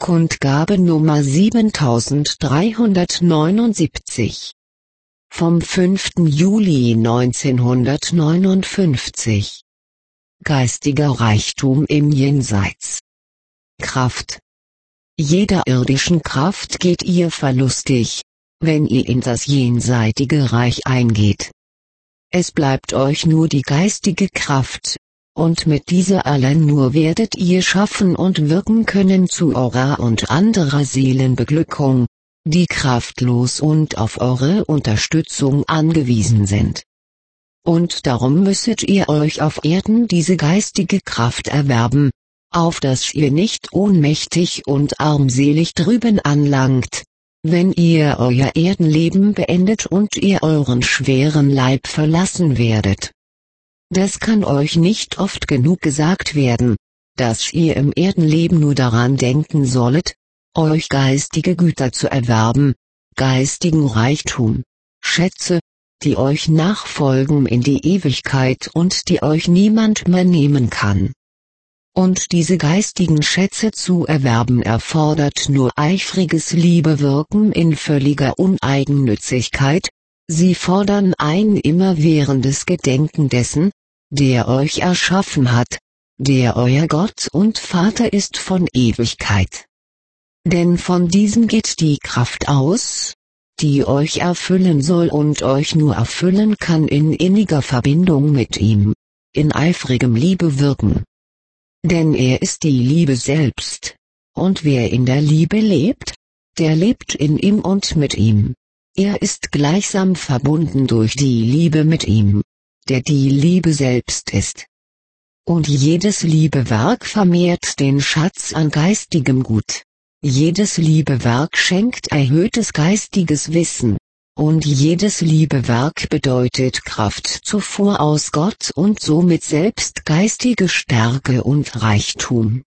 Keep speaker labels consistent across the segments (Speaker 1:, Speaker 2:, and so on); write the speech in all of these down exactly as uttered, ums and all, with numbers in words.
Speaker 1: Kundgabe Nummer siebentausenddreihundertneunundsiebzig. Vom fünften Juli neunzehnhundertneunundfünfzig. Geistiger Reichtum im Jenseits. Kraft. Jeder irdischen Kraft geht ihr verlustig, wenn ihr in das jenseitige Reich eingeht. Es bleibt euch nur die geistige Kraft, und mit dieser allein nur werdet ihr schaffen und wirken können zu eurer und anderer Seelenbeglückung, die kraftlos und auf eure Unterstützung angewiesen sind. Und darum müsset ihr euch auf Erden diese geistige Kraft erwerben, auf dass ihr nicht ohnmächtig und armselig drüben anlangt, wenn ihr euer Erdenleben beendet und ihr euren schweren Leib verlassen werdet. Das kann euch nicht oft genug gesagt werden, dass ihr im Erdenleben nur daran denken sollet, euch geistige Güter zu erwerben, geistigen Reichtum, Schätze, die euch nachfolgen in die Ewigkeit und die euch niemand mehr nehmen kann. Und diese geistigen Schätze zu erwerben erfordert nur eifriges Liebewirken in völliger Uneigennützigkeit, sie fordern ein immerwährendes Gedenken dessen, der euch erschaffen hat, der euer Gott und Vater ist von Ewigkeit. Denn von diesem geht die Kraft aus, die euch erfüllen soll und euch nur erfüllen kann in inniger Verbindung mit ihm, in eifrigem Liebewirken. Denn er ist die Liebe selbst, und wer in der Liebe lebt, der lebt in ihm und mit ihm. Er ist gleichsam verbunden durch die Liebe mit ihm, der die Liebe selbst ist. Und jedes Liebewerk vermehrt den Schatz an geistigem Gut. Jedes Liebewerk schenkt erhöhtes geistiges Wissen, und jedes Liebewerk bedeutet Kraftzufuhr aus Gott und somit selbst geistige Stärke und Reichtum.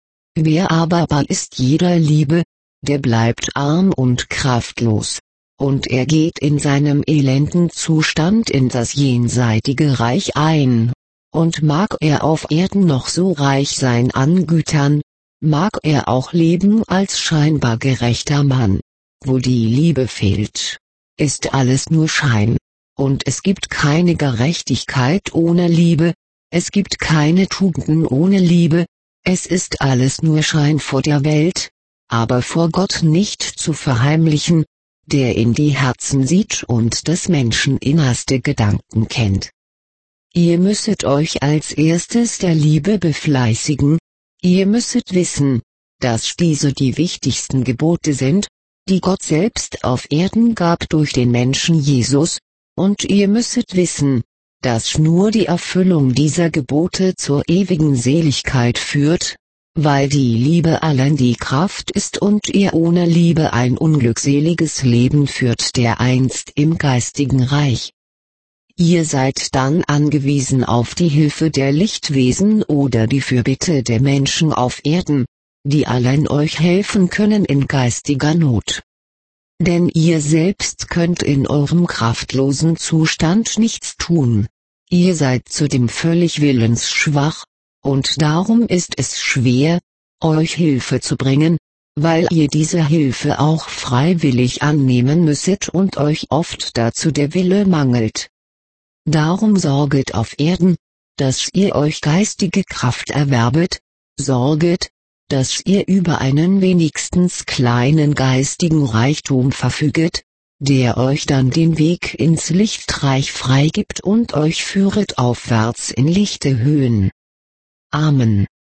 Speaker 1: Wer aber bar ist jeder Liebe, der bleibt arm und kraftlos, und er geht in seinem elenden Zustand in das jenseitige Reich ein, und mag er auf Erden noch so reich sein an Gütern, mag er auch leben als scheinbar gerechter Mann, wo die Liebe fehlt, ist alles nur Schein, und es gibt keine Gerechtigkeit ohne Liebe, es gibt keine Tugenden ohne Liebe, es ist alles nur Schein vor der Welt, aber vor Gott nicht zu verheimlichen, der in die Herzen sieht und des Menschen innerste Gedanken kennt. Ihr müsset euch als erstes der Liebe befleißigen, ihr müsset wissen, dass diese die wichtigsten Gebote sind, die Gott selbst auf Erden gab durch den Menschen Jesus, und ihr müsset wissen, dass nur die Erfüllung dieser Gebote zur ewigen Seligkeit führt, weil die Liebe allein die Kraft ist und ihr ohne Liebe ein unglückseliges Leben führt dereinst im geistigen Reich. Ihr seid dann angewiesen auf die Hilfe der Lichtwesen oder die Fürbitte der Menschen auf Erden, die allein euch helfen können in geistiger Not. Denn ihr selbst könnt in eurem kraftlosen Zustand nichts tun, ihr seid zudem völlig willensschwach, und darum ist es schwer, euch Hilfe zu bringen, weil ihr diese Hilfe auch freiwillig annehmen müsset und euch oft dazu der Wille mangelt. Darum sorget auf Erden, dass ihr euch geistige Kraft erwerbet, sorget, dass ihr über einen wenigstens kleinen geistigen Reichtum verfüget, der euch dann den Weg ins Lichtreich freigibt und euch führet aufwärts in lichte Höhen. Amen.